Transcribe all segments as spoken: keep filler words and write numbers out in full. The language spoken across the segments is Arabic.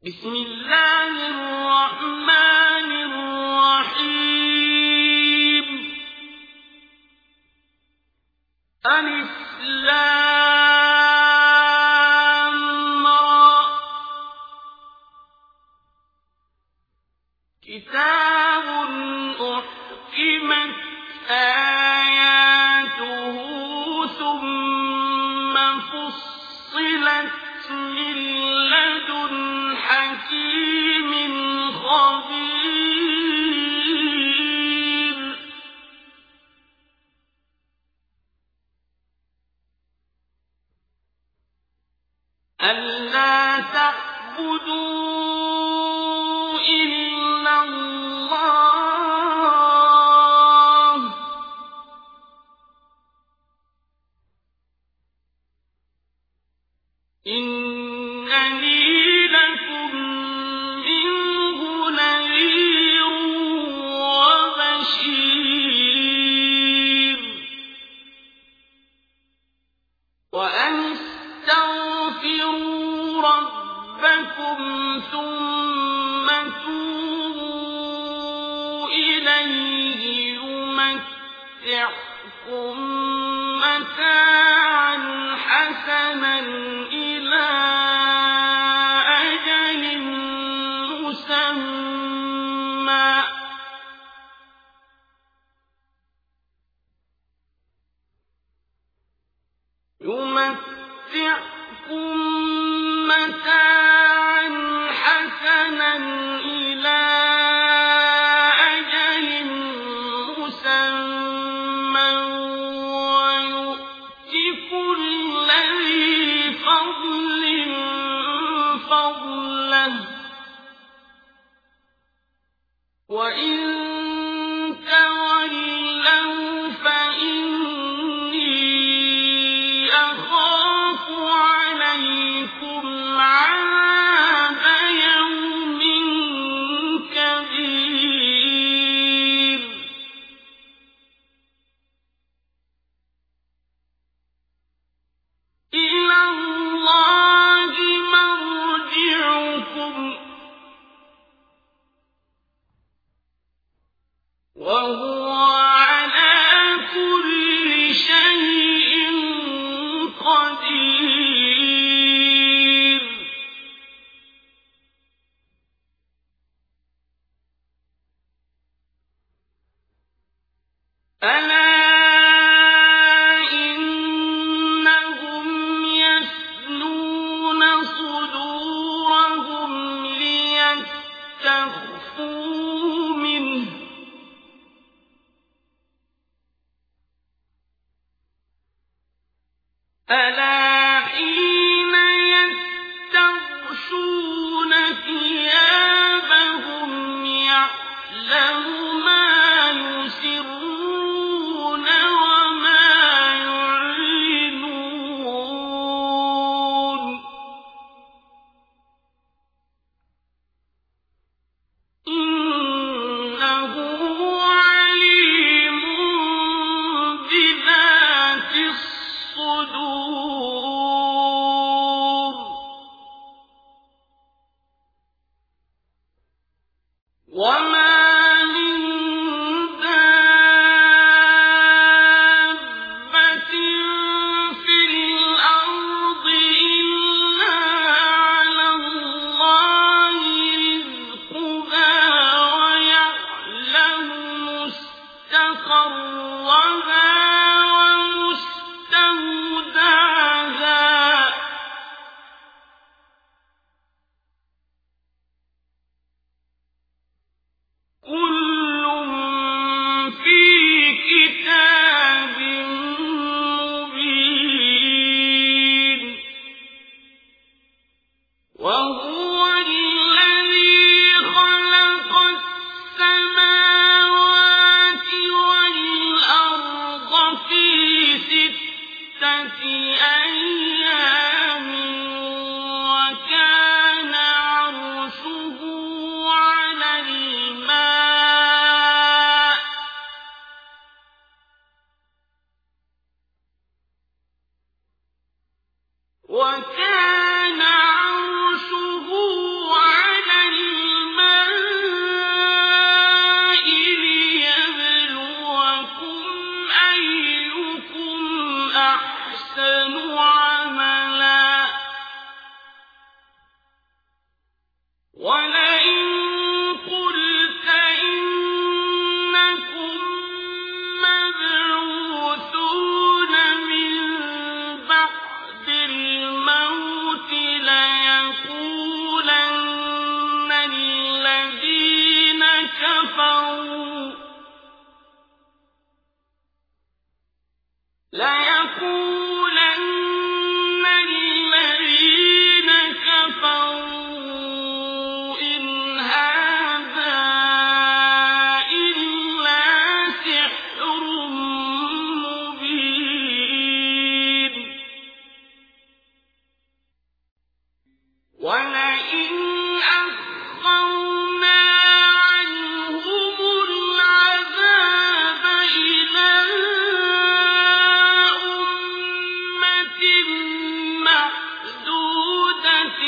بسم الله الرحمن الرحيم. ألف لام را. كتاب أحكمت آياته ثم فصلت من لدن حكيم خبير. ألا تعبدوا إلا الله إنني لكم منه نذير وبشير. وأن استغفروا ربكم ثم توبوا إليه يمتعكم متاعا حسنا إلى أجل مسمى يمتعكم متاعا حسنا إلى أجل مسمى ويؤت كل ذي فضل فضله. وإن تولوا فإني أخاف عليكم عذاب يوم كبير. إلى الله مرجعكم وهو على كل شيء قدير. ألا إنهم يثنون صدورهم ليستخفوا منه ألا حين يستغشون ثيابهم يعلم ما يسرون وما يعلنون إنه عليم بذات الصدور. وما من دابة في الأرض إلا على الله رزقها ويعلم مستقرها ومستودعها كل في كتاب مبين. وهو الذي خلق السماوات والأرض في ستة أيام وكان عرشه على الماء وكان عرشه ولئن قلت إنكم مبعوثون من بعد الموت ليقولن الذين كفروا ليقولن الذين كفروا إن هذا إلا سحر مبين ولئن أخرنا عنهم العذاب إلى أمة معدودة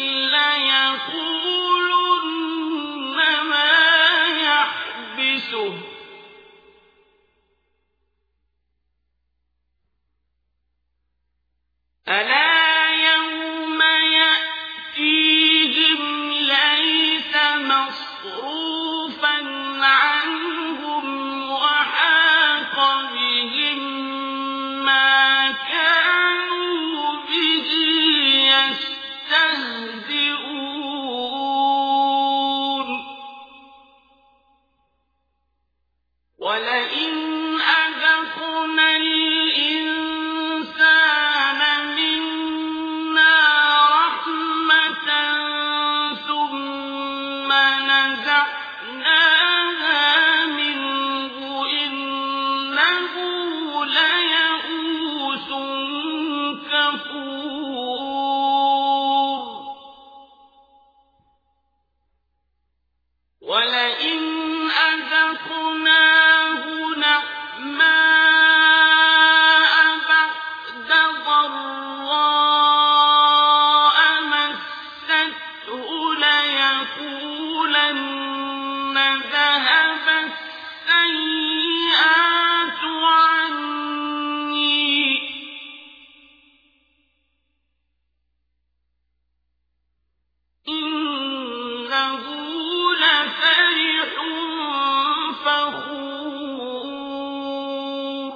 ليقولن ما يحبسه ألا يوم يأتيهم ليس مصروفا عنهم وحاق بهم ما كانوا به يستهزئون ولئن أذقنا الإنسان منا رحمة ثم نزعناها منه إنه ليئوس كفور ولئن أذقناه نعماء بعد ضراء مسته ليقولن ذهب السيئات عني إنه لفرح فخور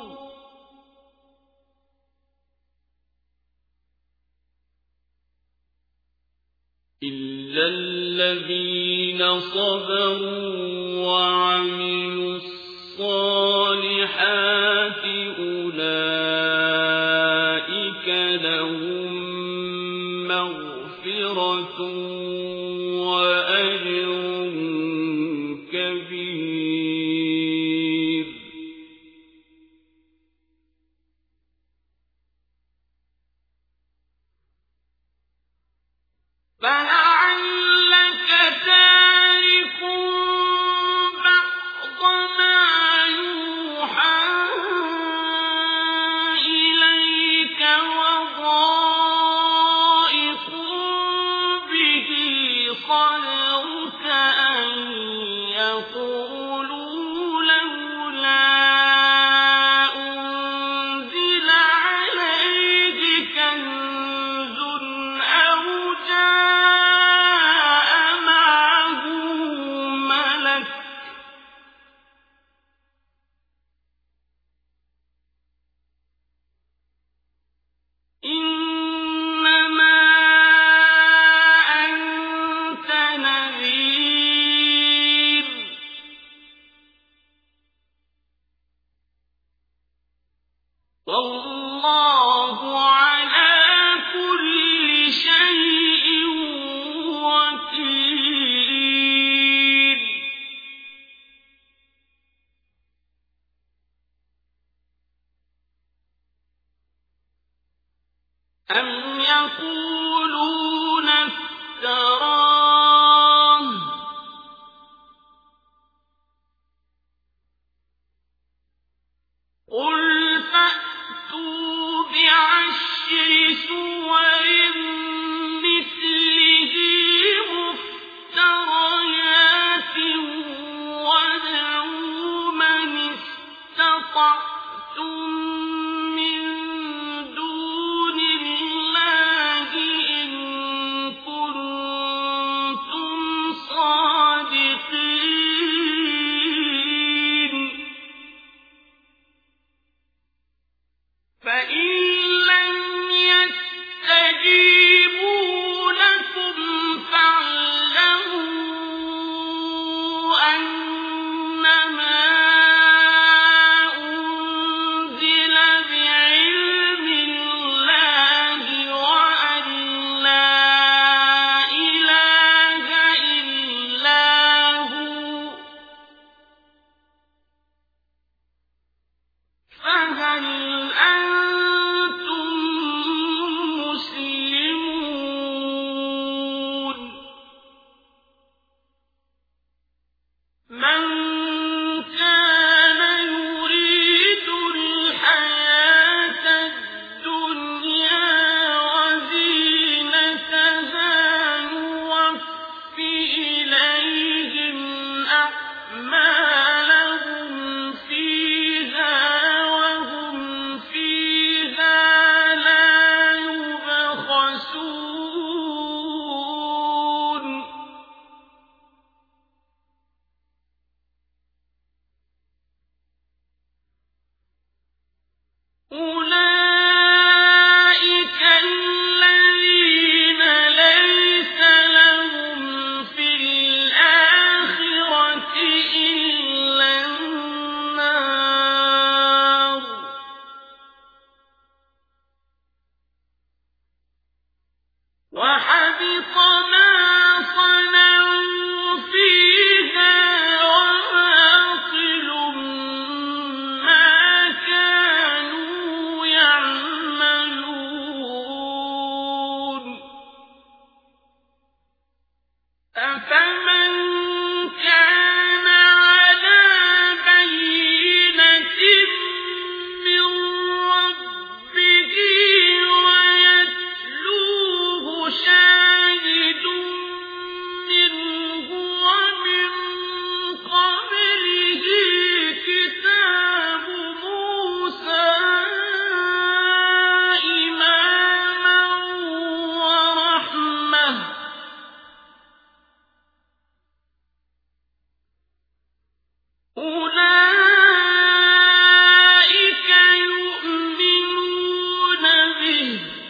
إلا الذين صبروا وعملوا الصالحات أولئك لهم مغفرة وأجر كبير فلعلك تارك بعض ما يوحى إليك وضائق به صدرك أن يقولوا لولا أنزل عليه كنز أو جاء معه ملك إنما أنت نذير أفمن كان على بينة من ربه ويتلوه شاهد منه ومن قبله كتاب موسى إماما ورحمة أولئك يؤمنون به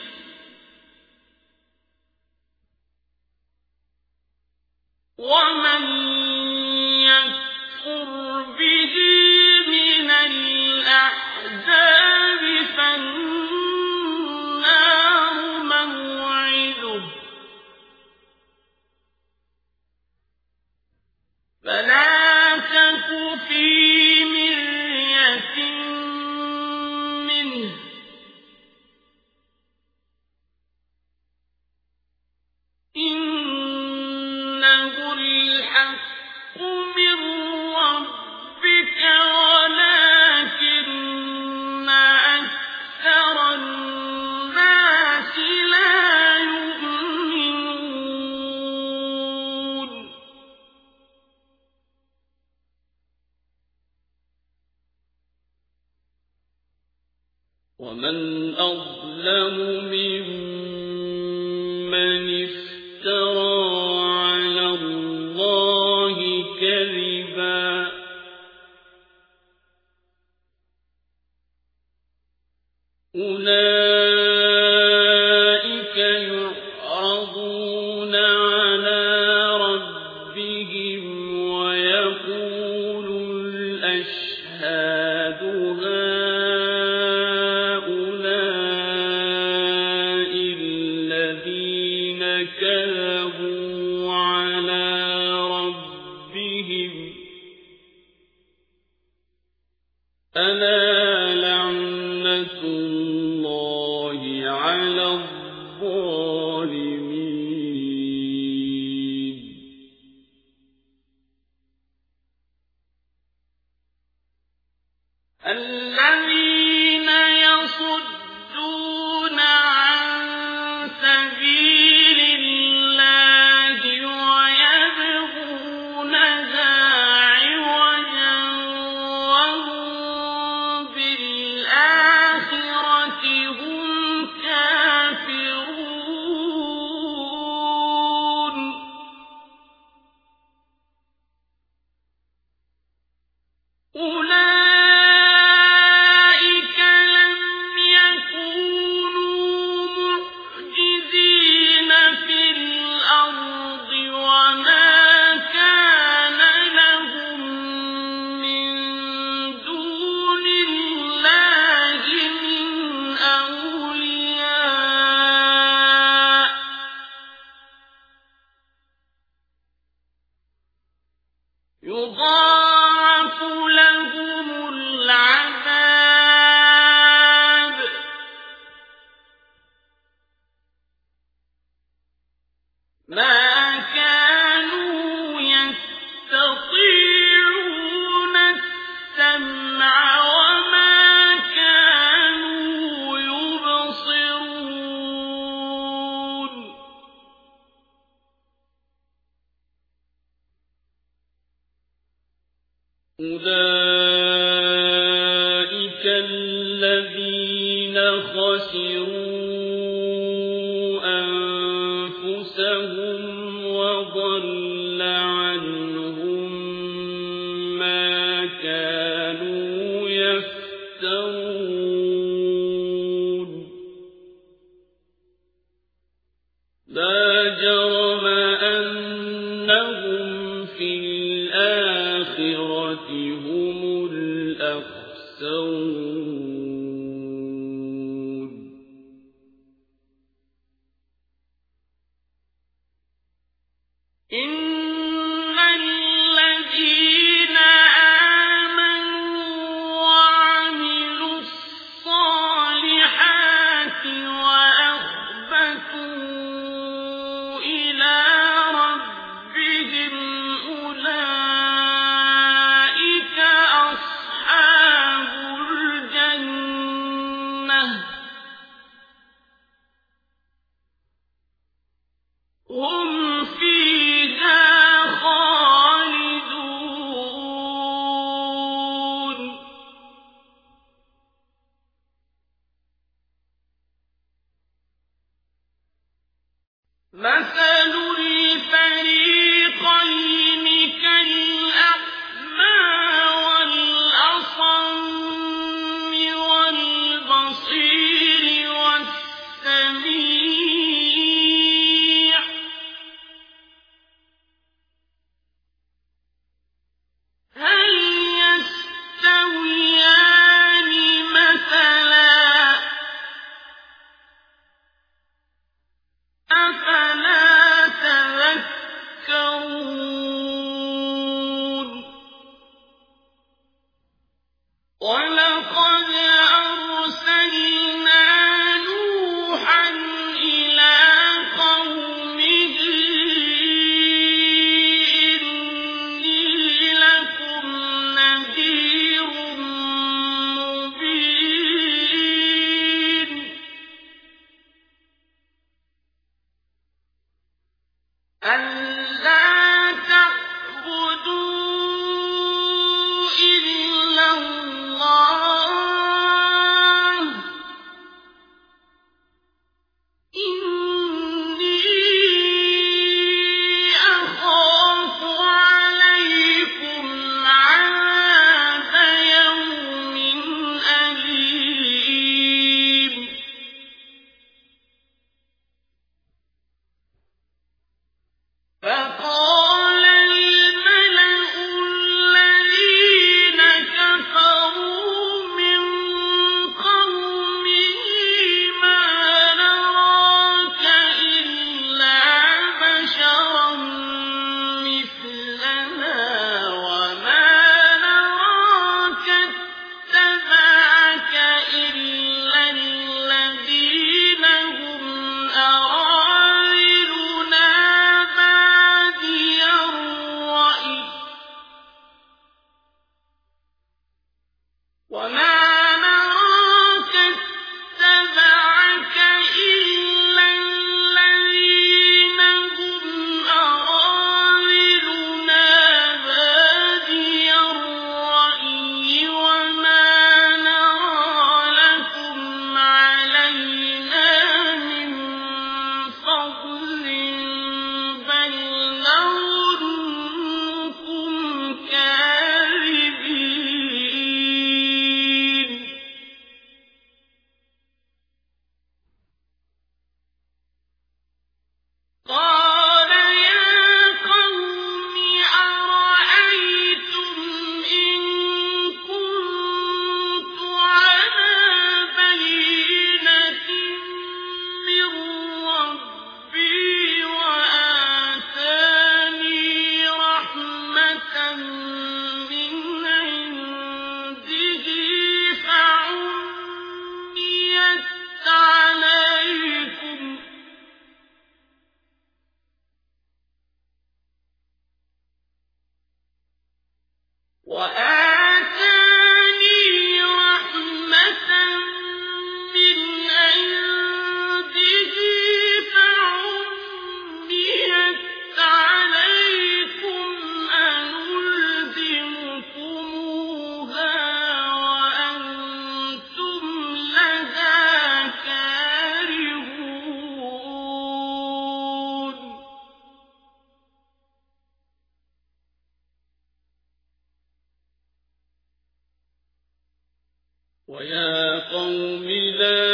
ومن يكفر به من الأحزاب فالنار موعده فلا تك في مرية منه إنه الحق من ربك ولكن أكثر الناس لا يؤمنون ومن أظلم ممن افترى على الله كذبا أولئك يعرضون على ربهم ويقول الأشهاد هؤلاء الذين كذبوا على ربهم ألا لعنة الله على الظالمين الذين يصدون عن سبيل الله ويبغونها عوجا وهم بالآخرة هم كافرون أولئك لم يكونوا معجزين في الأرض وما كان لهم من دون الله من أولياء يضاعف لهم العذاب ما كانوا يستطيعون السمع وما كانوا يبصرون أولئك الذين خسروا أنفسهم وضل عنهم ما كانوا يفترون لا جرم أنهم في الآخرة هم الأخسرون إن الذين آمنوا وعملوا الصالحات وأخبتوا إلى ربهم وآتاني رحمة من عنده فعميت عليكم أنلزمكموها وأنتم لها كارهون ويا قوم لا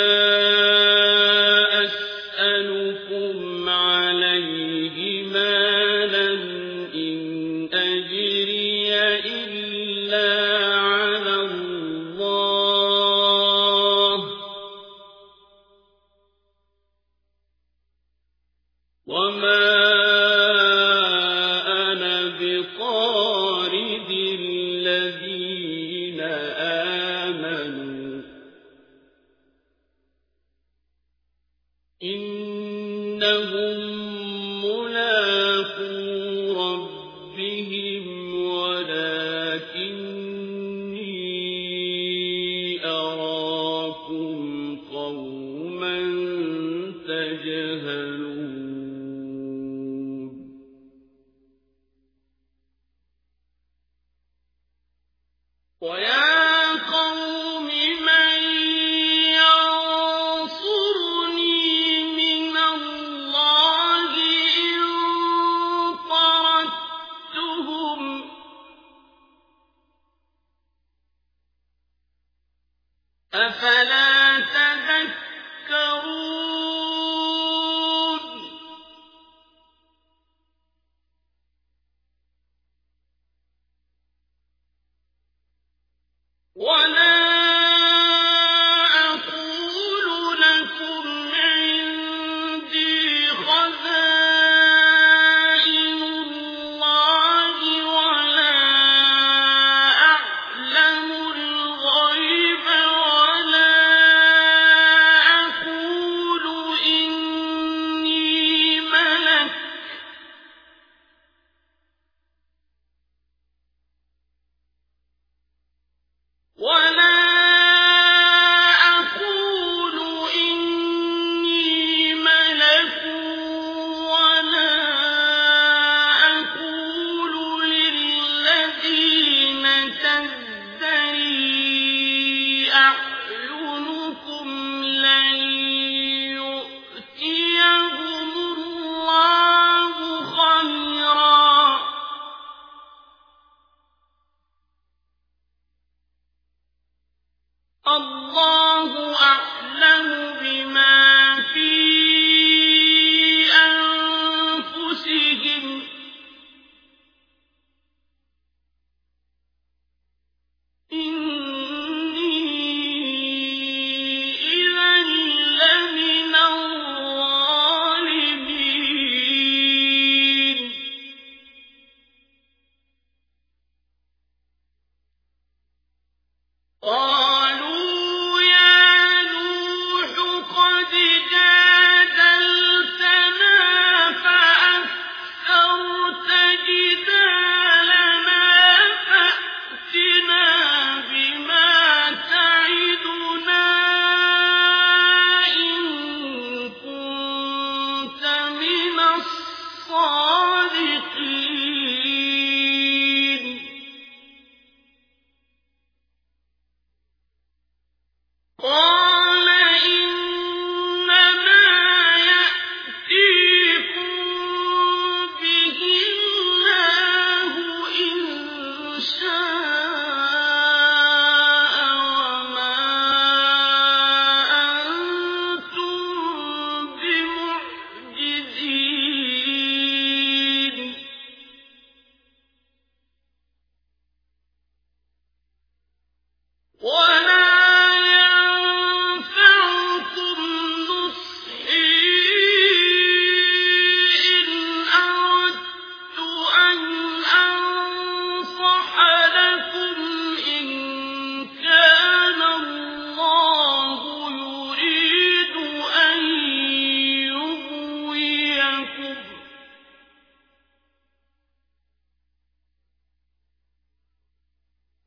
أسألكم عليه مالا إن أجري إلا على الله وما أنا بطارد الذين آمنوا إنهم ملاقو ربهم ولكني أراكم قوما تجهلون ويا قوم من ينصرني من الله إن طردتهم أفلا تذكرون ولا أقول لكم عندي خزائن الله ولا أعلم الغيب ولا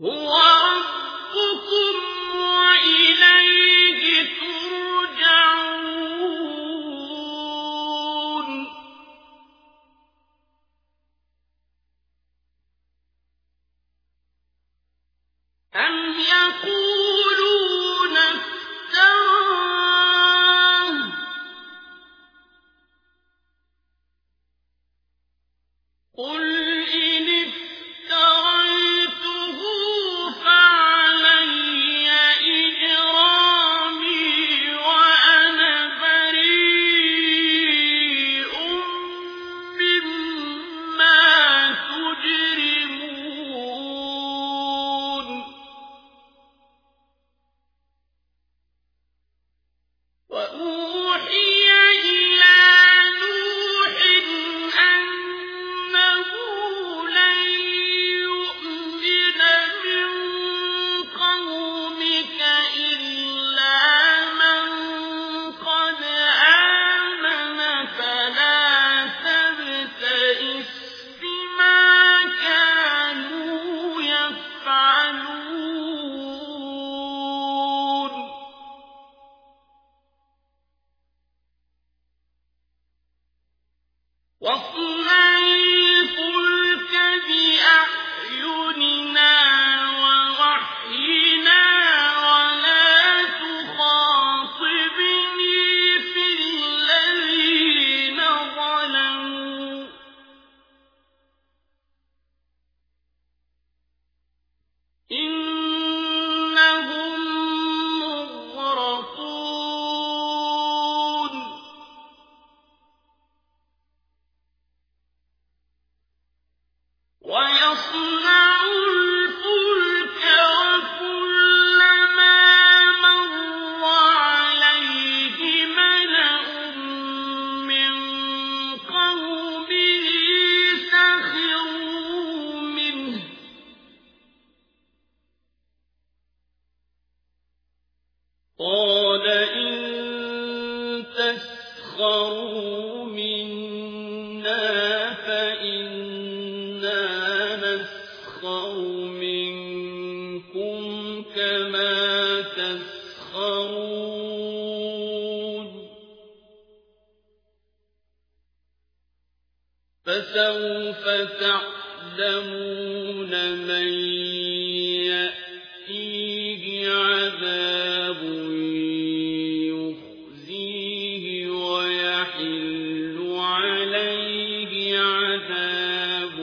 هُوَ رَبُّكُمْ وَإِلَيْهِ تُرْجَعُونَ أَمْ يَقُولُونَ افْتَرَاهُ ۖ قُلْ إِنِ افْتَرَيْتُهُ فَعَلَيَّ إِجْرَامِي وَأَنَا بَرِيءٌ مِّمَّا تُجْرِمُونَ وَأُوحِيَ إِلَىٰ نُوحٍ أَنَّهُ لَن يُؤْمِنَ مِن قَوْمِكَ إِلَّا مَن قَدْ آمَنَ فَلَا تَبْتَئِسْ بِمَا كَانُوا يَفْعَلُونَ وَاصْنَعِ الْفُلْكَ بِأَعْيُنِنَا وَوَحْيِنَا وَلَا تُخَاطِبْنِي فِي الَّذِينَ ظَلَمُوا إِنَّهُم مُّغْرَقُونَ وَيَصْنَعُ الْفُلْكَ وَكُلَّمَا مَرَّ عَلَيْهِ مَلَأٌ مِّن قَوْمِهِ سَخِرُوا مِنْهُ ۚ قَالَ إِن تَسْخَرُوا مِنَّا فَإِنَّا نَسْخَرُ مِنكُمْ كَمَا تَسْخَرُونَ فَسَوْفَ تَعْلَمُونَ مَن يَأْتِيهِ عَذَابٌ يُخْزِيهِ وَيَحِلُّ عَلَيْهِ عَذَابٌ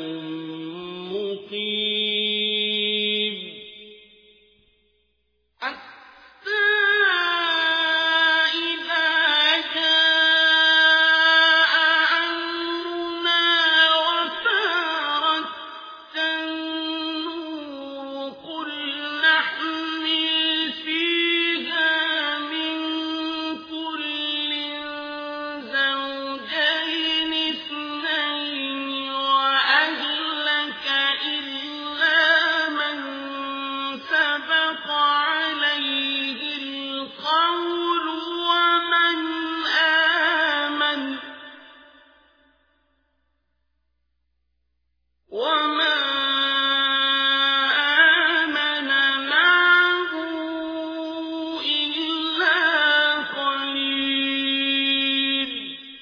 مُّقِيمٌ حَتَّىٰ إِذَا جَاءَ أَمْرُنَا وَفَارَتِ النُّورُ قُلْ نَحْمِلُ فِيهَا مِن كُلٍّ زَوْجَيْنِ اثْنَيْنِ وَأَهْلَكَ إِلَّا مَن سَبَقَ عَلَيْهِ الْقَوْلُ وَمَنْ آمَنَ وَمَا آمَنَ مَعَهُ إِلَّا قَلِيلٌ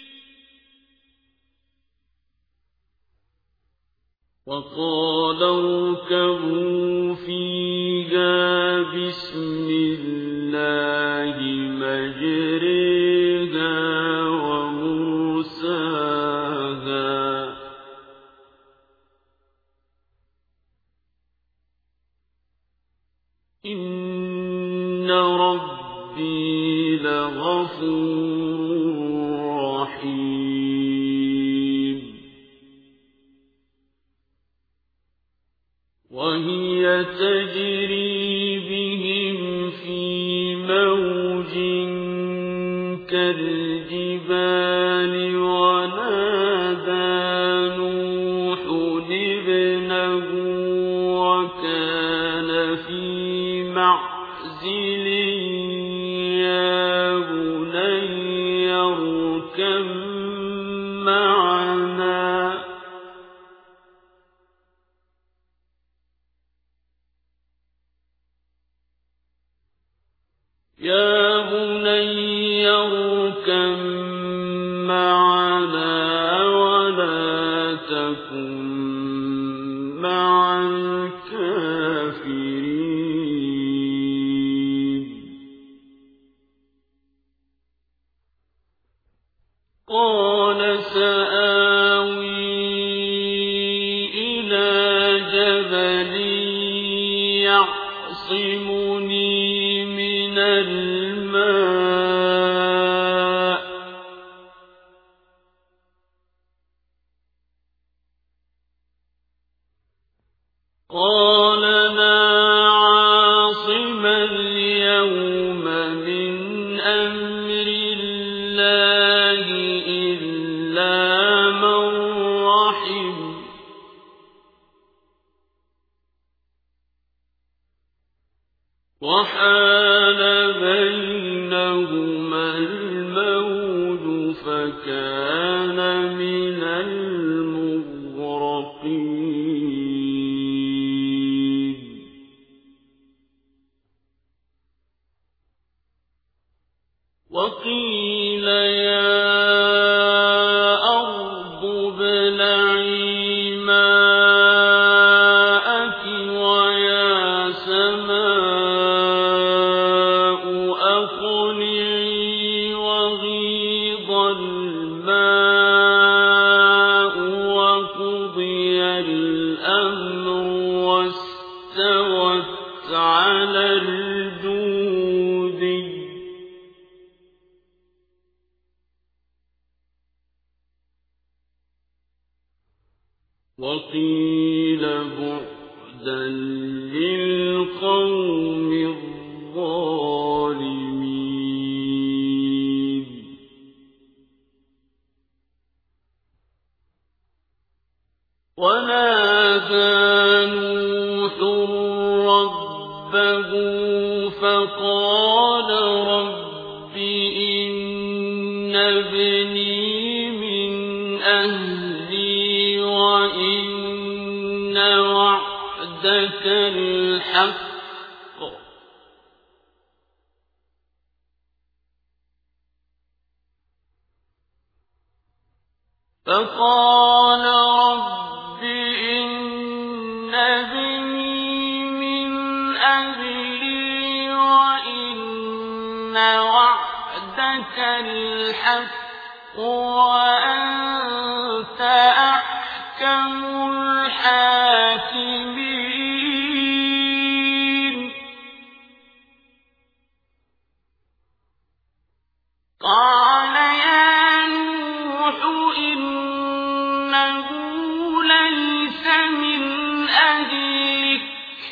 وَقَالَ ارْكَبُوا فِيهَا بِسْمِ اللَّهِ مَجْرَاهَا وَمُرْسَاهَا ۚ إِنَّ رَبِّي لَغَفُورٌ رَّحِيمٌ وَهِيَ تَجْرِي بِهِمْ فِي مَوْجٍ كَالْجِبَالِ وَنَادَىٰ نُوحٌ ابْنَهُ وَكَانَ فِي مَعْزِلٍ يَا بُنَيَّ ارْكَب مَّعَنَا ۖ يا بني اركب معنا ولا تكن مع الكافرين. قال سآوي إلى جبل يعصمني من الماء قال لا عاصم اليوم من أمر الله إلا من رحم وحال بينهما الموج فكان من المغرقين. وقيل يا أرض ابلعي ماءك ويا سماء أقلعي وغيض الماء وقضي الأمر واستوت على الجودي. وقيل بعدا للقوم الظالمين. ونادى نوح ربه فقال رب إن ابني من أهلي وإن وعدك الحق فقال رب إن ابني من أهلي وإن وعدك الحق وأنت أحكم الحاكمين. قال يا نوح إنه ليس من أهلك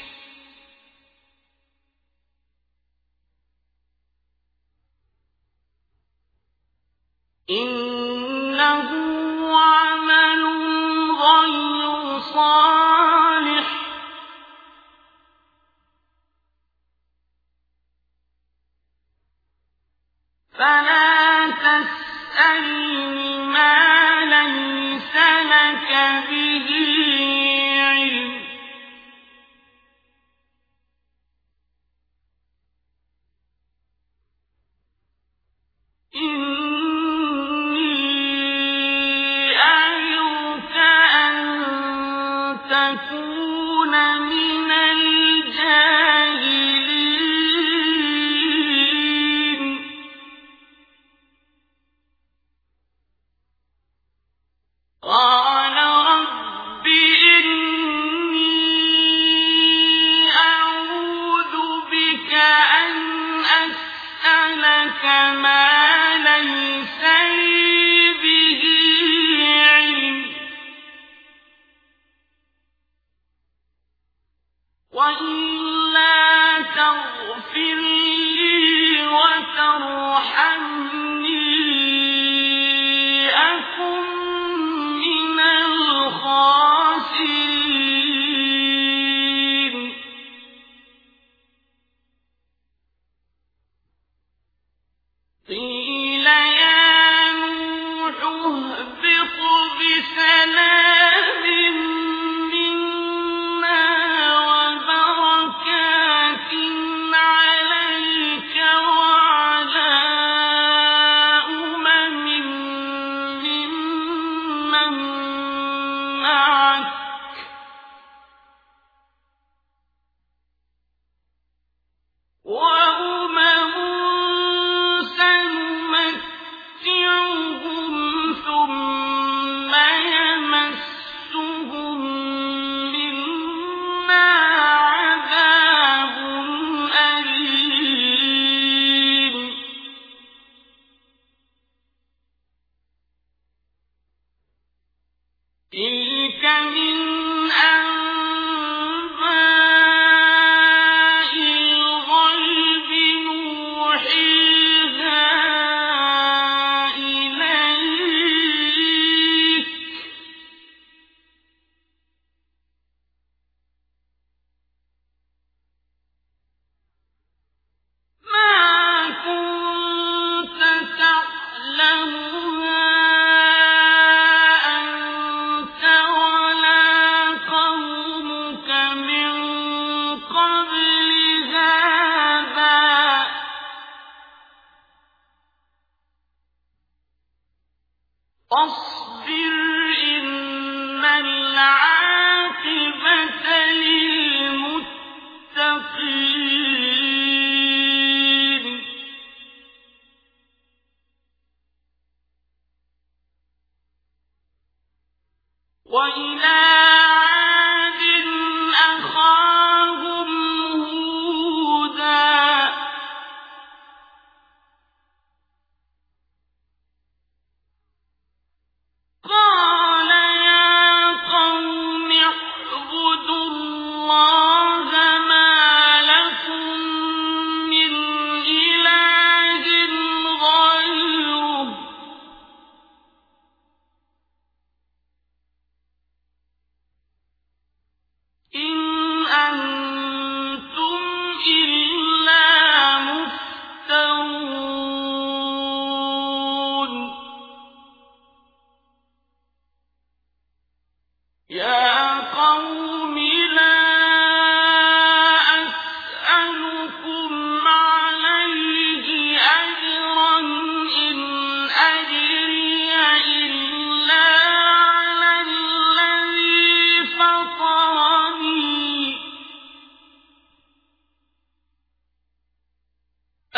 إنه عمل غير صالح فلا تسألني ما ليس لك به علم إني أعظك أن تكون من الجاهلين. قال رب إني أعوذ بك أن أسألك ما ليس لي به علم وإلا تغفر لي وترحمني أكن من الخاسرين. قيل يا نوح اهبط بسلام منا وبركات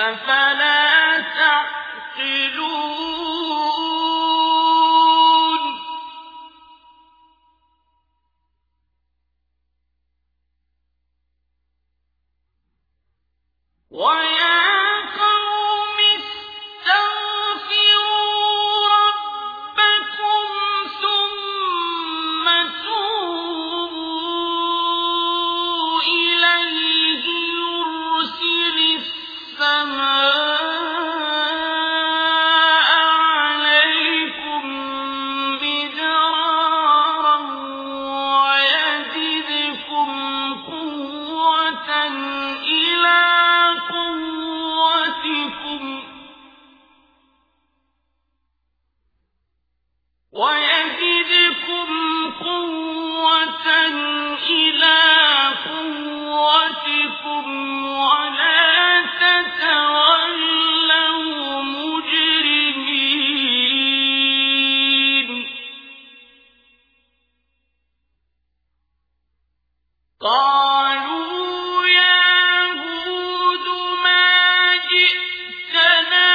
أفلا تعقلون ويا قوم استغفروا ربكم ثم توبوا إليه يرسل السماء عليكم مدرارا ويزدكم قوة إلى قوتكم ويزدكم قوة إلى قوتكم ولا تتولوا مجرمين قالوا يا هود ما جئتنا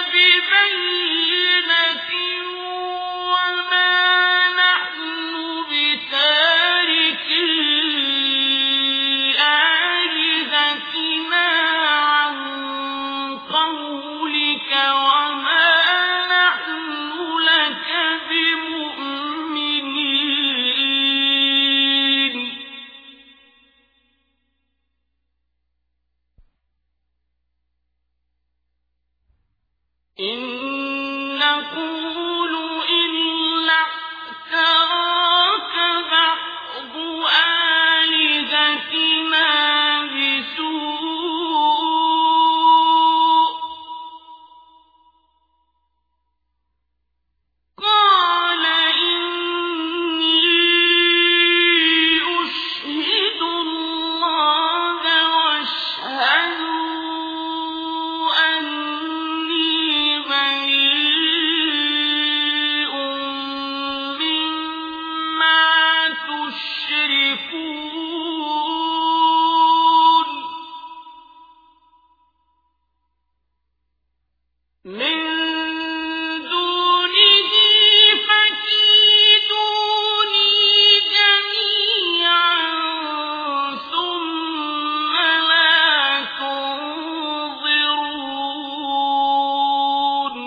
ببينة وما نحن بتاركي آلهتنا عن قولك وما نحن لك بمؤمنين إن نقول إلا اعتراك بعض آلهتنا بسوء قال إني أشهد الله واشهدوا أني بريء مما تشركون من دونه فكيدوني جميعا ثم لا تنظرون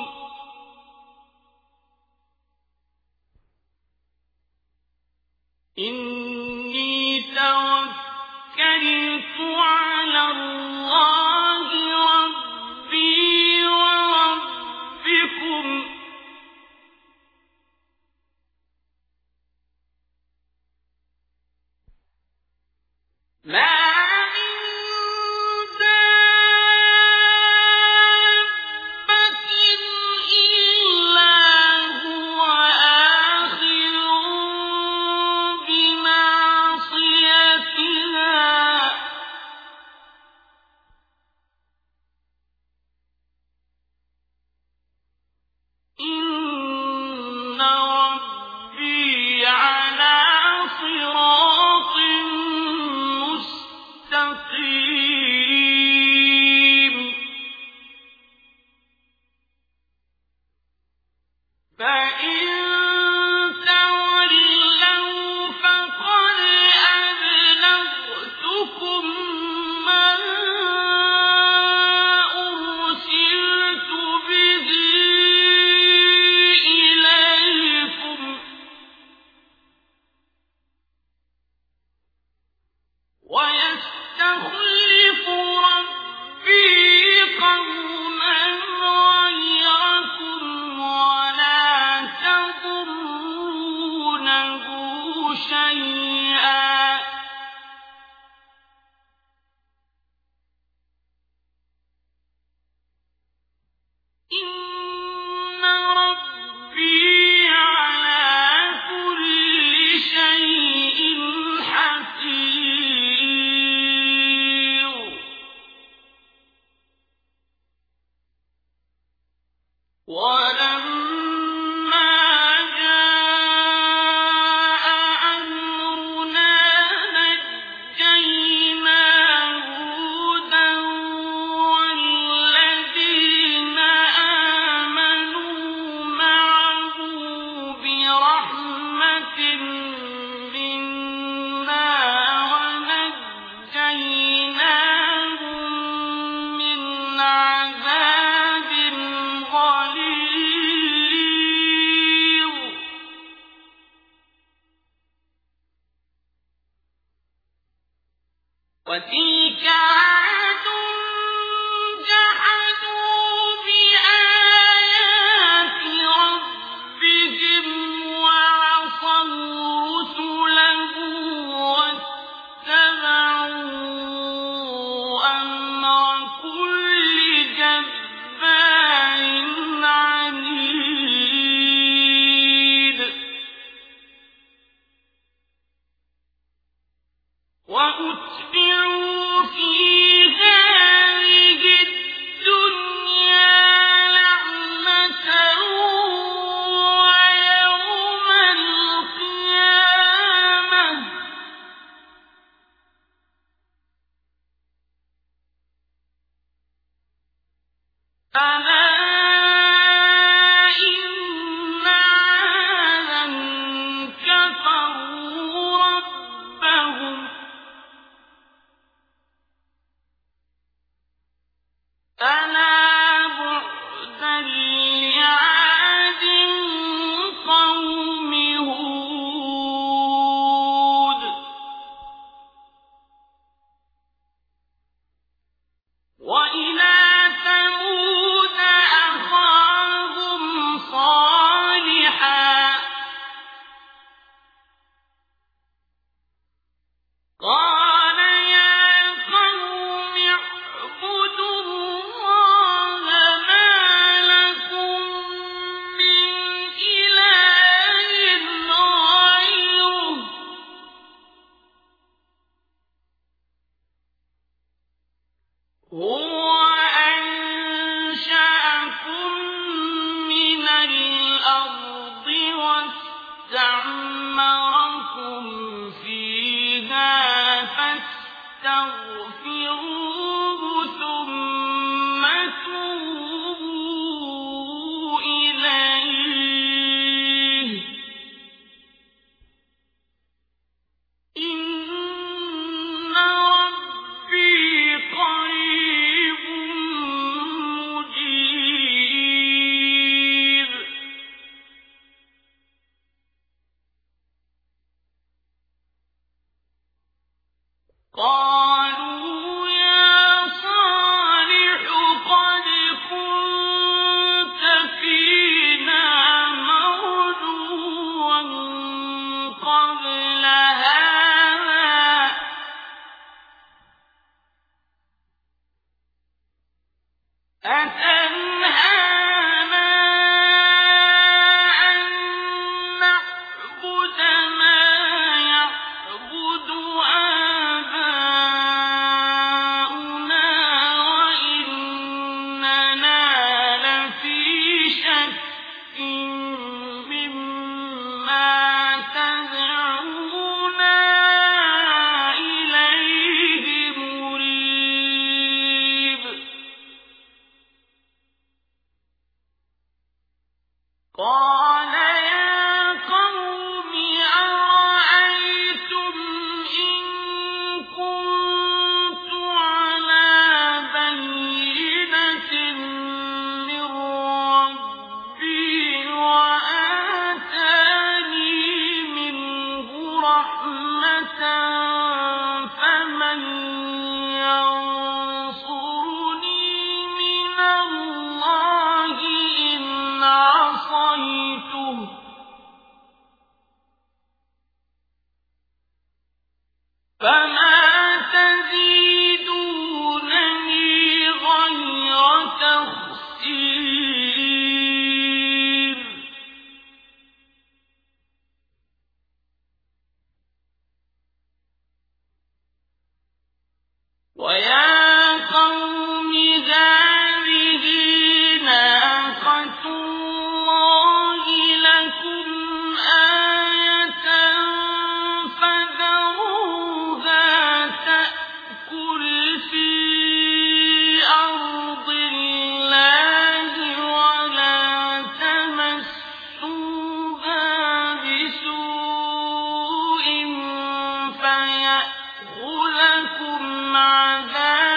إني توكلت على الله ربي وربكم ما من دابة إلا هو آخذ بناصيتها إن ربي على صراط مستقيم فإن تولوا فقد أبلغتكم ما أرسلت به إليكم ويستخلف ربي قوما غيركم ولا تضرونه شيئا إن ربي على كل شيء حكيم وتلك عاد جحدوا بآيات ربهم وعصوا رسله واتبعوا أمر كل جبار عنيد وأتبعوا في هذه الدنيا لعنة ويوم القيامة ألا إن عادا كفروا ربهم ألا بعدا لعاد قوم هود وإلى ثمود أخاهم صالحا قال يا قوم اعبدوا الله ما لكم من إله غيره هو أنشأكم من الأرض واستعمركم فيها فاستغفروه ثم توبوا إليه إن ربي قريب مجيب قالوا يا صالح قد كنت فينا مرجوا قبل هذا أتنهانا أن نعبد ما يعبد آباؤنا وإننا لفي شك مما تدعونا إليه مريب قال يا قوم أرأيتم إن كنت على بينة من ربي وآتاني منه رحمة فمن ينصرني من الله إن عصيته فما تزيدونني غير تخسير ويا قوم هذه ناقة الله لكم آية فذروها تأكل في أرض الله ولا تمسوها بسوء فيأخذكم عذاب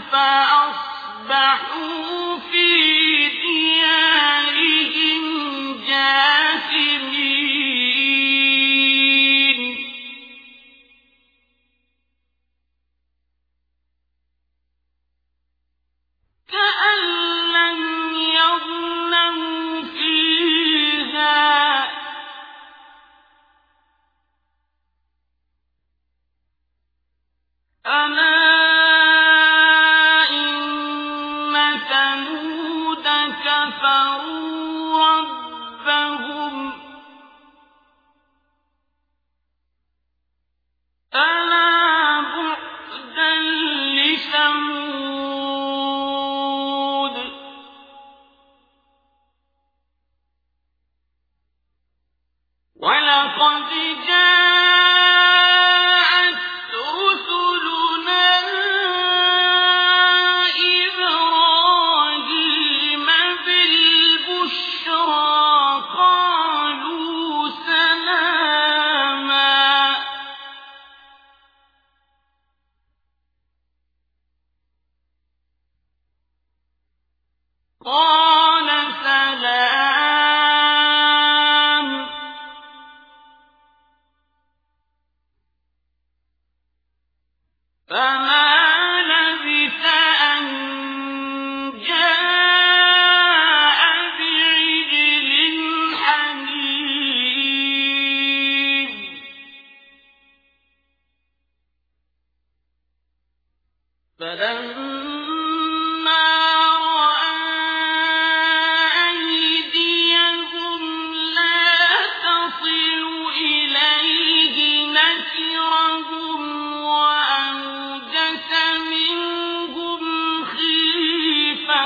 فأصبحوا في ديارهم جاثمين كأن لم يغنوا فيها ألا إن ثمود كفروا ربهم ألا بعدا لثمود ولقد جاءت رسلنا إبراهيم بالبشرى قالوا سلاما قال سلام فما لبث أن جاء بعجل حنيذ فلما رأى أيديهم لا تصل إليه نكرهم وأوجس منهم خيفة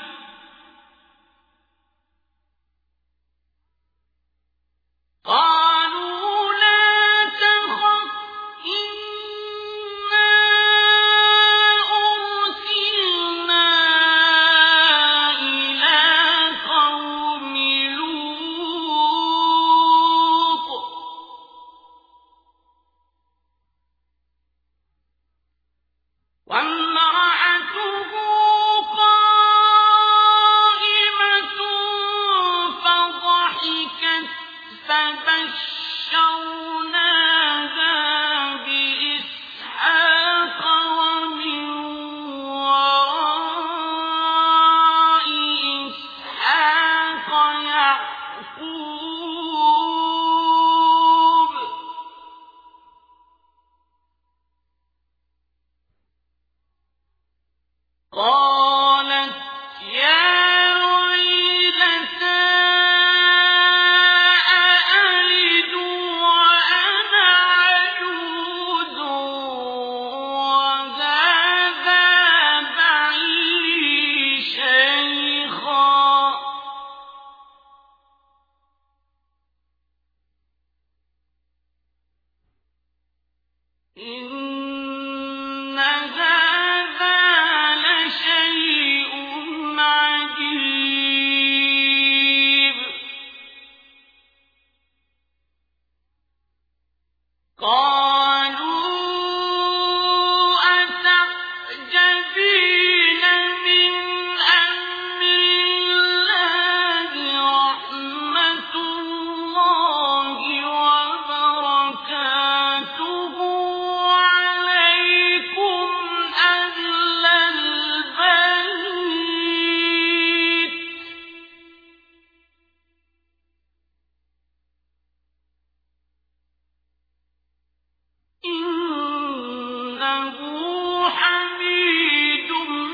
قالوا لا تخف إنا أرسلنا إلى قوم لوط وامرأته قائمة فضحكت فبشرناها بإسحاق ومن وراء إسحاق يعقوب قالت يا ويلتى أألد وأنا عجوز وهذا بعلي شيخا إن هذا لشيء عجيب قالوا أتعجبين من أمر الله رحمة الله وبركاته عليكم أهل البيت إنه حميد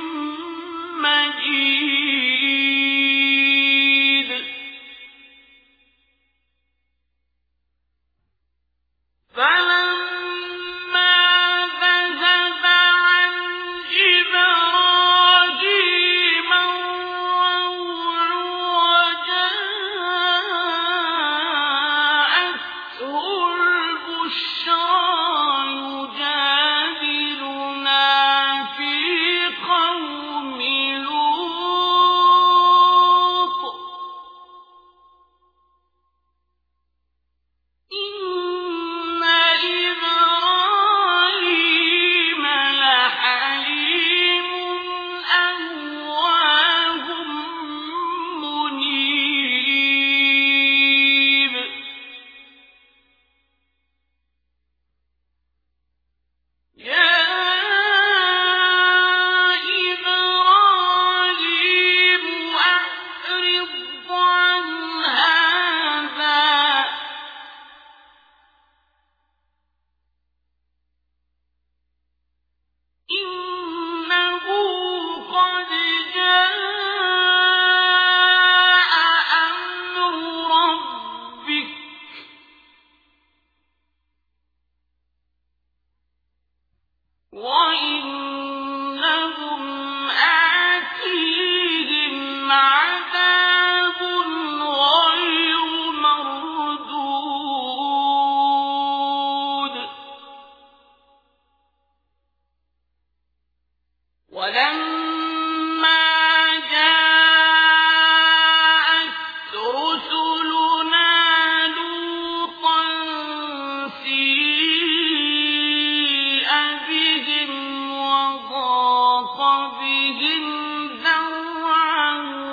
بهم ذرعا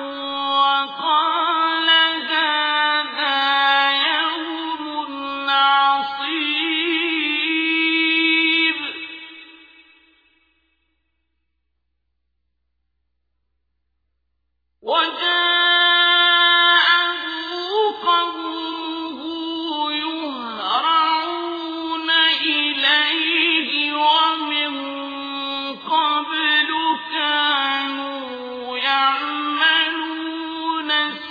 وقال هذا يوم عصيب وجاءه قومه يهرعون إليه ومن قبل كانوا يعملون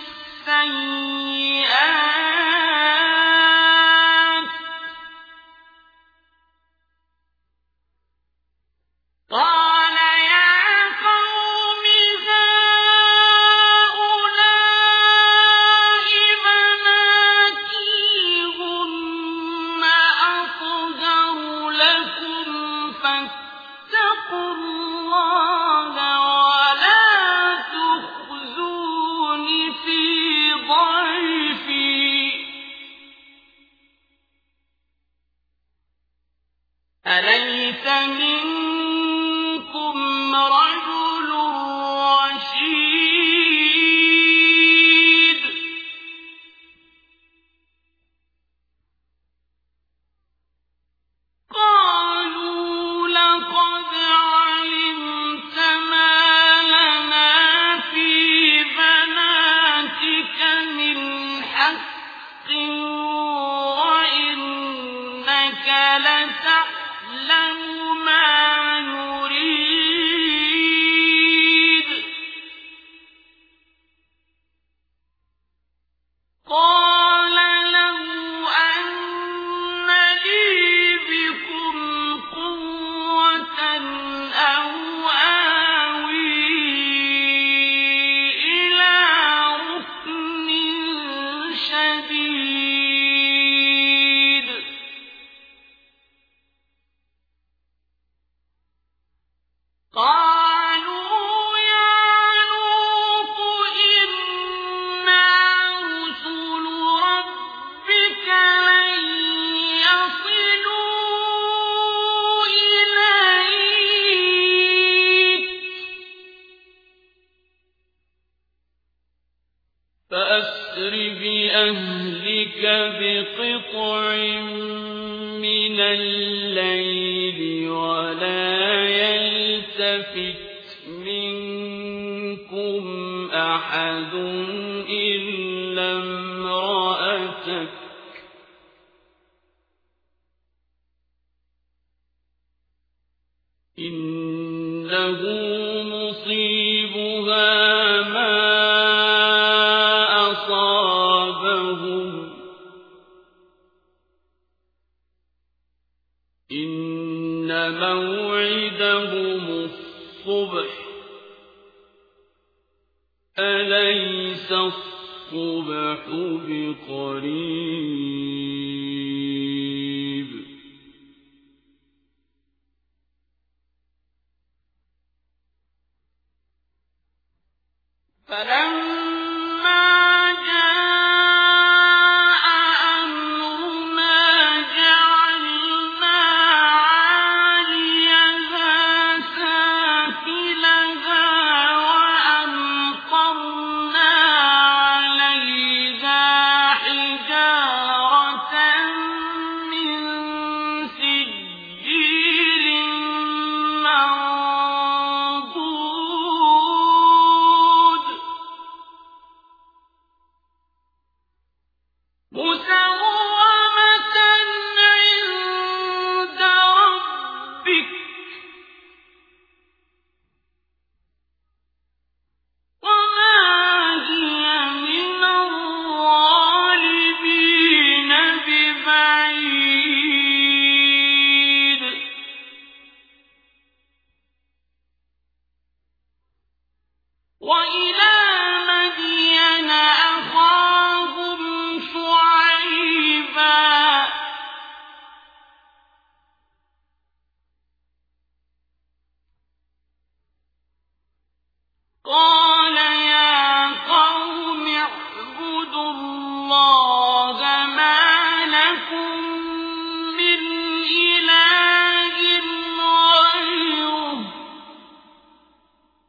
السيئات قال يا قوم هؤلاء بناتي هن أطهر لكم فاتقوا الله ولا تخزون في ضيفي أليس منكم رجل رشيد قالوا لقد علمت ما لنا في بناتك من حق وإنك لتعلم ما نريد قال لو أن لي بكم قوة أو آوي إلى ركن شديد قالوا يا لوط إنا رسل ربك لن يصلوا إليك فأسر بأهلك بقطع من الليل ولا يلتفت منكم أحد إلا امرأتك إنه مصيبها ما أصابهم إن موعدهم الصبح أليس الصبح بقريب فلما جاء أمرنا جعلنا عاليها سافلها وأمطرنا عليها حجارة من سجيل منضود مسومة عند ربك وما هي من الظالمين ببعيد وإلى مدين أخاهم شعيبا قال يا قوم اعبدوا الله ما لكم من إله غيره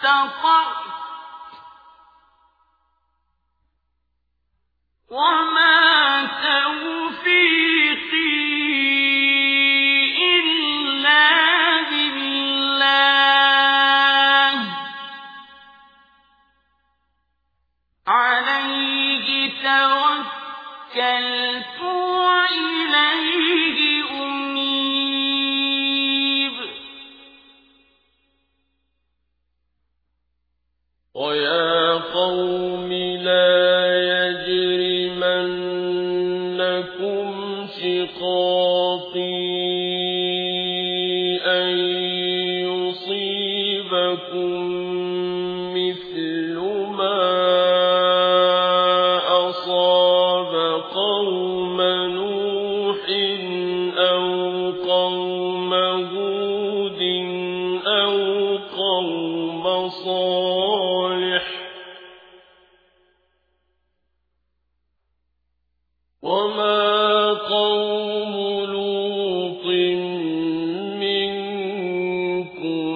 اسْتَطَعْتُ وَمَا تَوْفِيقِي إِلَّا بِاللَّهِ ۚ عَلَيْهِ تَوَكَّلْتُ وَإِلَيْهِ أُنِيبُ. وَيَا قَوْمِ لَا يَجْرِمَنَّكُمْ شِقَاقِي أَن يُصِيبَكُم مِّثْلُ مَا أَصَابَ قَوْمَ نُوحٍ أَوْ قَوْمَ هُودٍ أَوْ قَوْمَ صَالِحٍ ۚ وَمَا قَوْمُ لُوطٍ مِّنكُم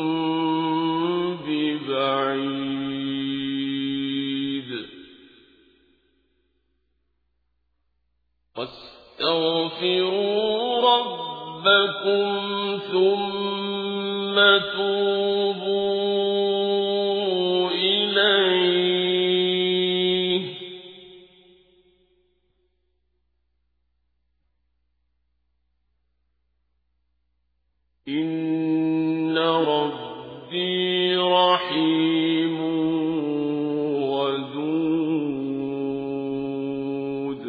بِبَعِيدٍ. وَاسْتَغْفِرُوا رَبَّكُمْ ثُمَّ تُوبُوا إِلَيْهِ إِنَّ رَبِّي رَحِيمٌ وَدُودٌ.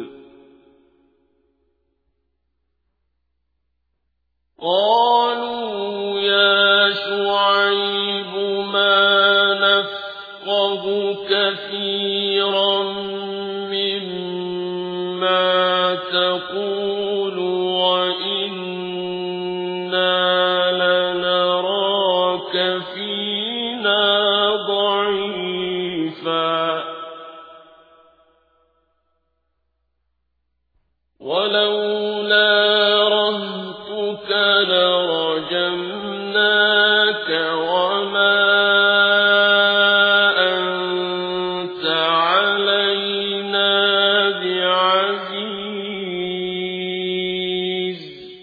قَالُوا يَا شُعَيْبُ مَا نَفْقَهُ كَثِيرًا مِّمَّا تَقُولُ وَإِنَّا لَنَرَاكَ فِينَا ضَعِيفًا وَلَوْلَا رَهْطُكَ لَرَجَمْنَاكَ وَمَا أَنتَ عَلَيْنَا بِعَزِيزٍ.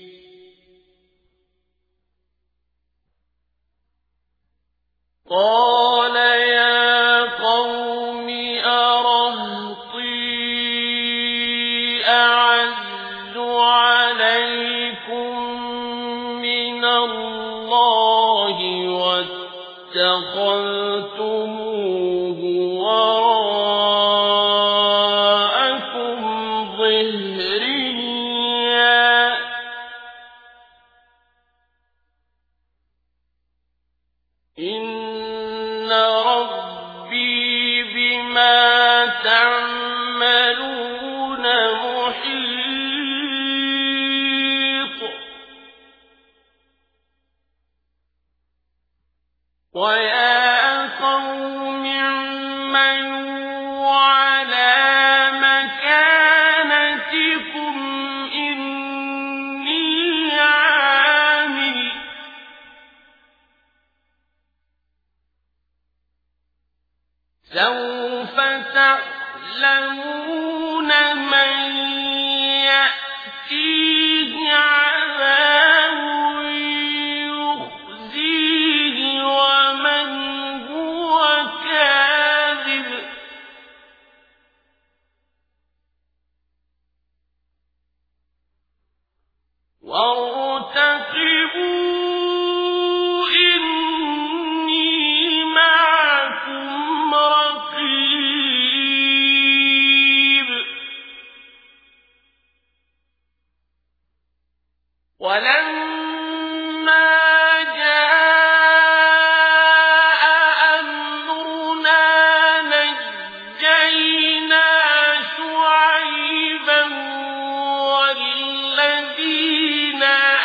قَالَ يَا قَوْمِ أَرَهْطِي أَعَزُّ عَلَيْكُم مِّنَ اللَّهِ وَاتَّخَذْتُمُوهُ وَرَاءَكُمْ ظِهْرِيًّا ۖ إِنَّ رَبِّي بِمَا تَعْمَلُونَ مُحِيطٌ. وَيَا قَوْمِ اعْمَلُوا عَلَىٰ مَكَانَتِكُمْ إِنِّي عَامِلٌ ۖ سَوْفَ تَعْلَمُونَ مَن يَأْتِيهِ عَذَابٌ يُخْزِيهِ وَمَنْ هُوَ كَاذِبٌ. وَارْتَقِبُوا إِنِّي مَعَكُمْ رَقِيبٌ. وَلَمَّا جَاءَ أَمْرُنَا نَجَّيْنَا شُعَيْبًا وَالَّذِينَ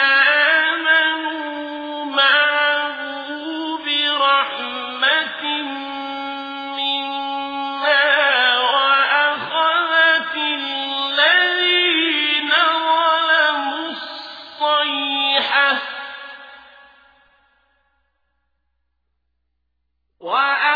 آمَنُوا مَعَهُ بِرَحْمَةٍ مِّنَّا وَأَخَذَتِ الَّذِينَ ظَلَمُوا الصَّيْحَةُ وَأَنجَيْنَا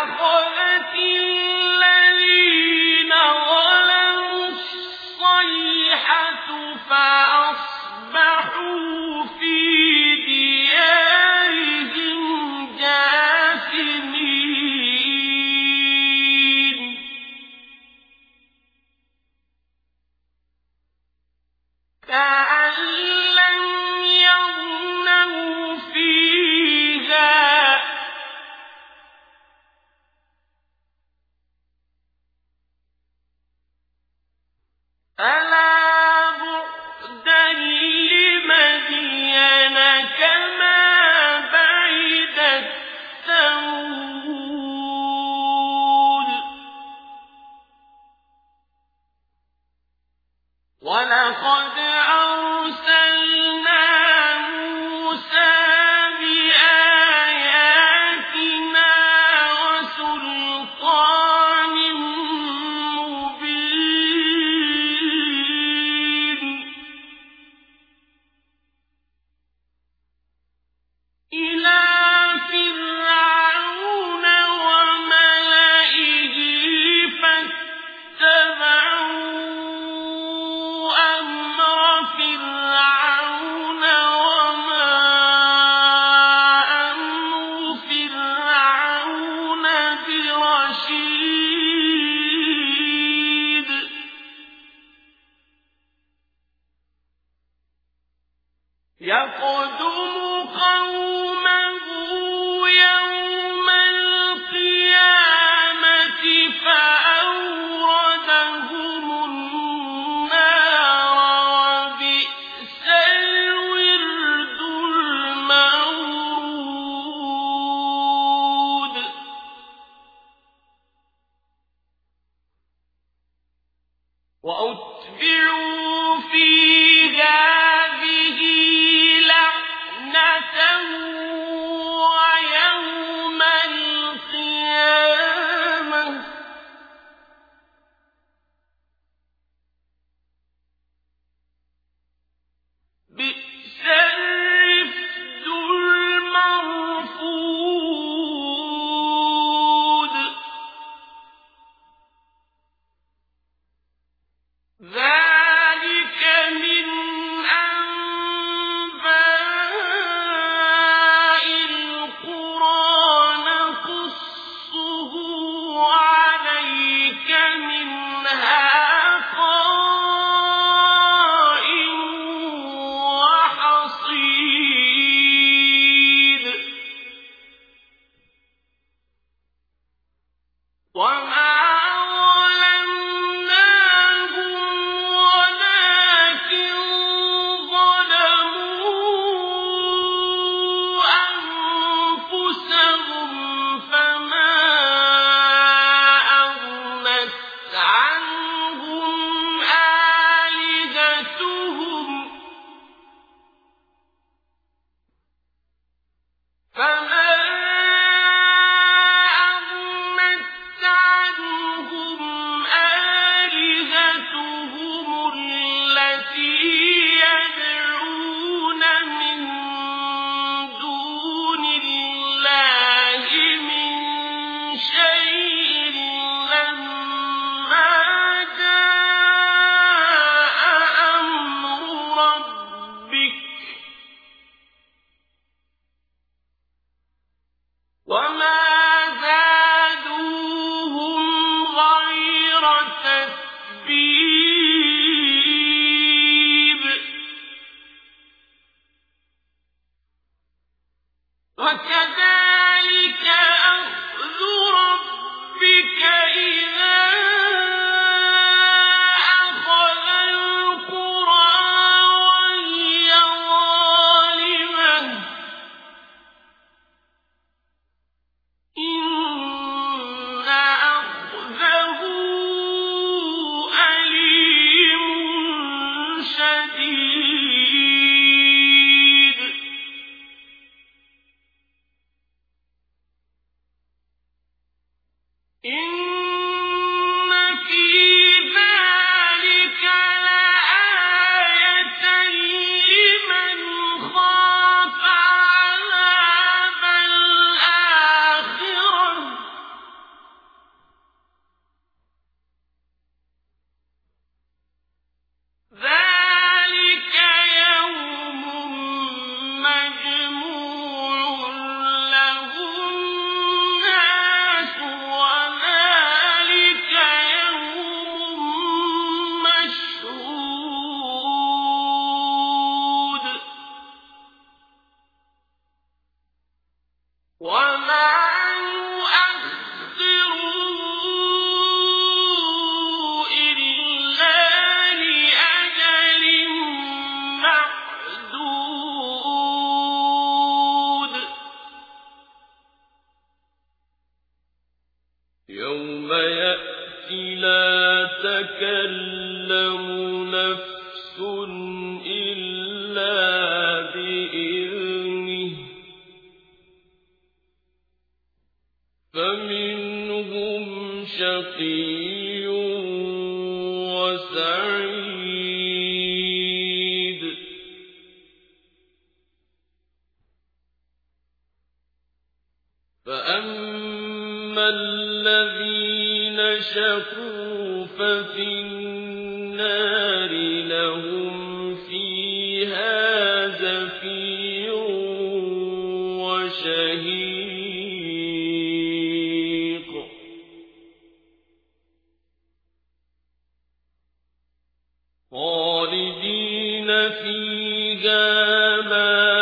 خالدين فيها ما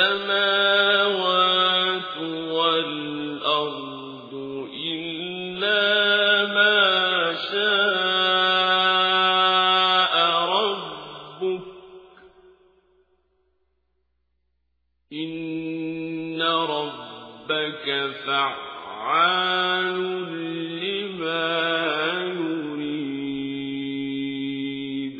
السماوات والأرض إلا ما شاء ربك إن ربك فعال لما يريد.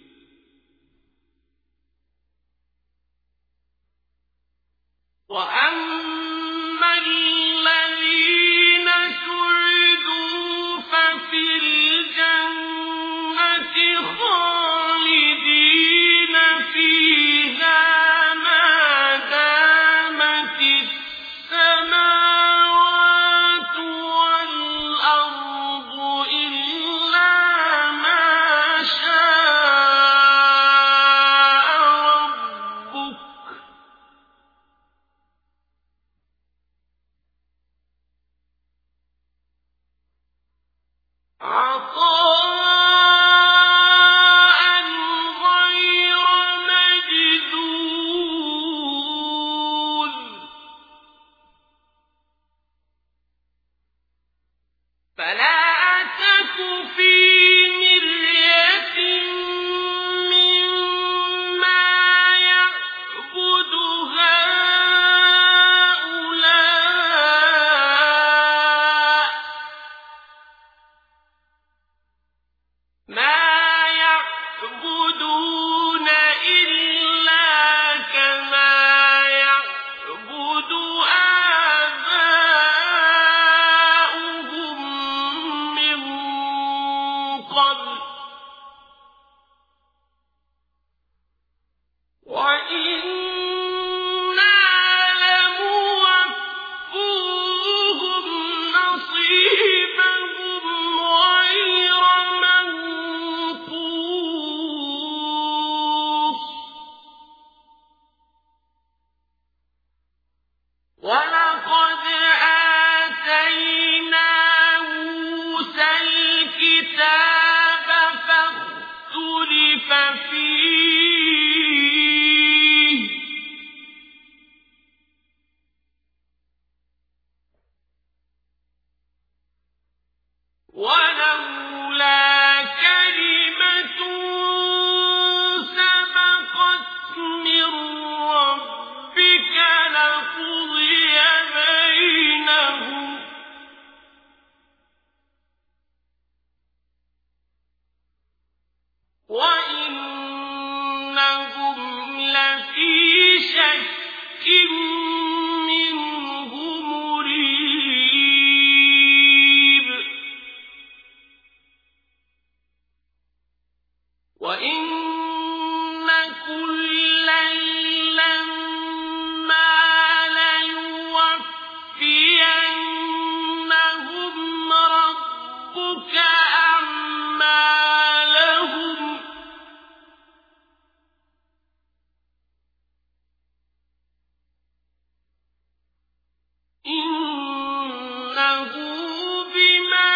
وأما الذين سعدوا ففي الجنة خالدين فيها ما دامت السماوات والأرض إلا ما شاء ربك عطاء غير مجذوذ. فلا تك في مرية مما يعبد هؤلاء ما يعبدون إلا كما يعبد آباؤهم من قبل وإنا لموفوهم نصيبهم غير منقوص. ولقد آتينا موسى الكتاب فاختلف فيه ولولا كلمة سبقت من ربك لقضي بينهم وإنهم لفي شك منه مريب. وإن كلا لما ليوفينهم ربك أعمالهم إنه بما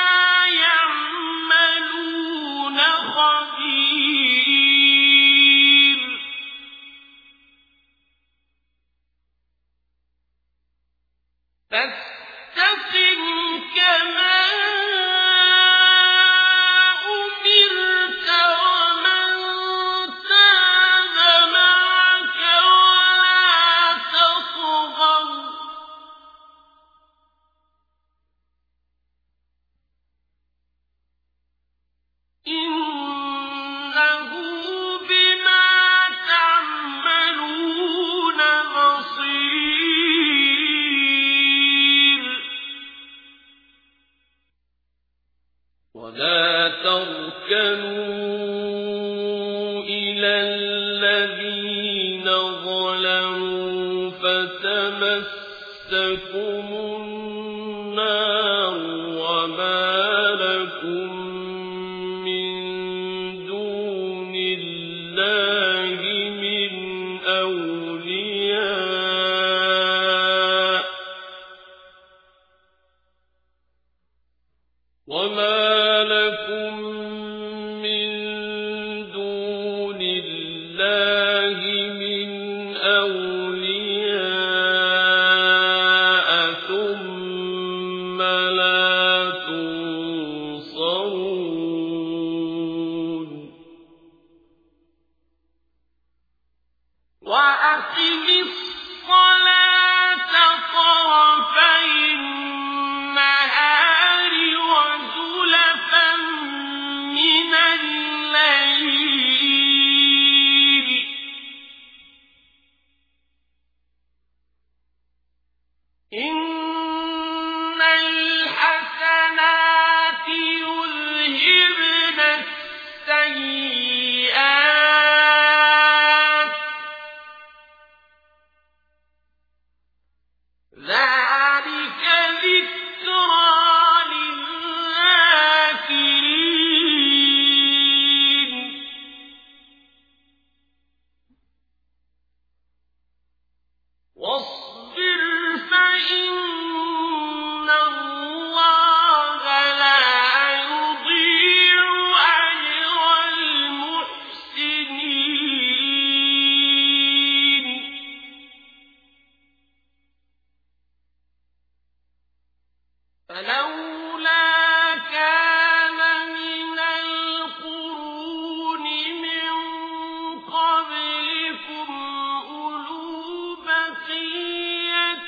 يعملون خبير. فاستقم كما أمرت ومن تاب معك ولا تطغوا إنه بما تعملون بصير. ولا تركنوا إلى الذين ظلموا فتمسكم النار وما لكم من دون الله من أولياء وما لكم من دون الله من أولياء إن الحسنات يذهبن السيئات ذلك ذكرى للذاكرين واصبر فإن الله لا يضيع أجر المحسنين فلولا كان من القرون من قبلكم أولو بقية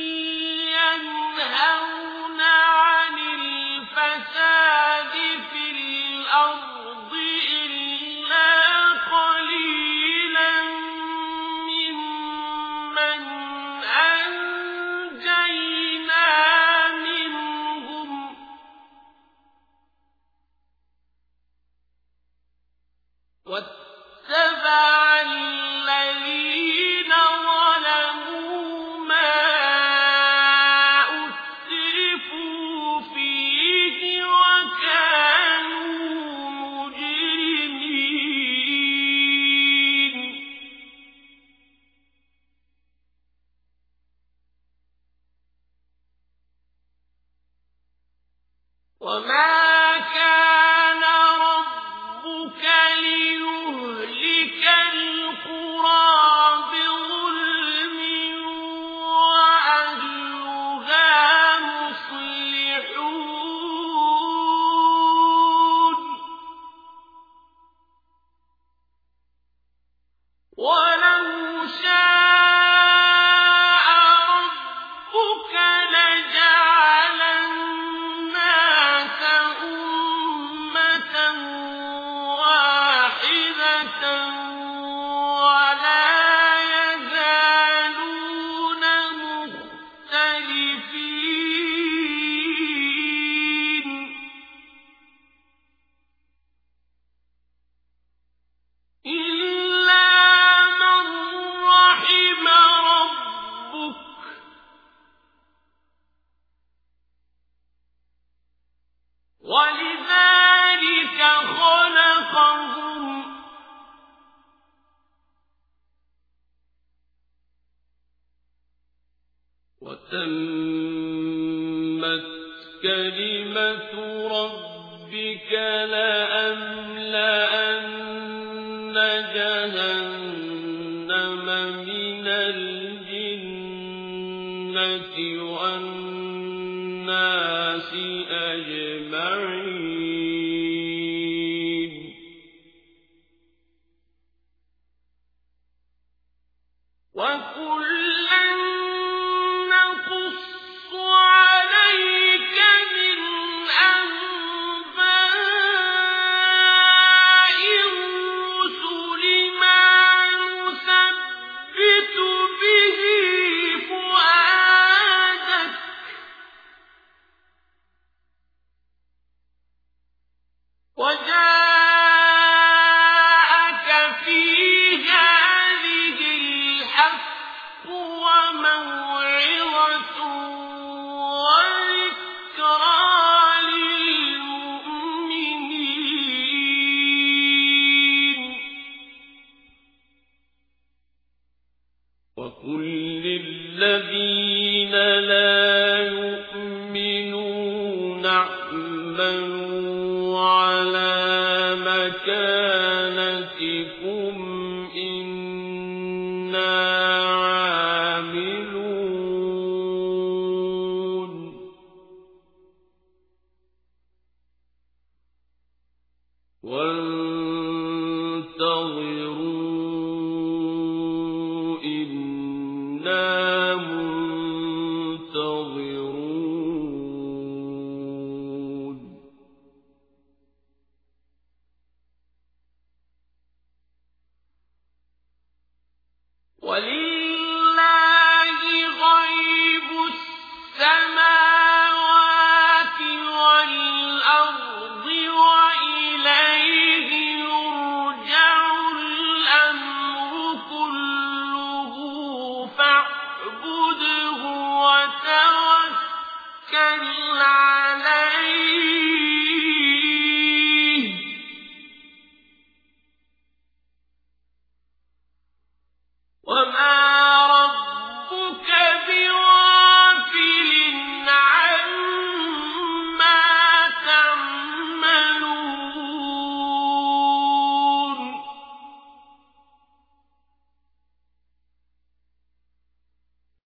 ينهون عن الفساد في الأرض إلا قليلا ممن أنجينا منهم واتبع الذين ظلموا ما أترفوا فيه وكانوا مجرمين وما كان ربك ليهلك القرى بظلم وأهلها مصلحون ولو شاء ربك لجعل الناس أمة واحدة ولا يزالون مختلفين إلا من رحم ربك ولذلك خلقهم وتمت كلمة ربك لأملأن جهنم من الجنة والناس أجمعين وكلا نقص عليك من أنباء الرسل ما نثبت به فؤادك وجاءك في هذه الحق وموعظة وذكرى للمؤمنين وقل للذين لا يؤمنون اعملوا على مكانتكم إنا عاملون وانتظروا إنا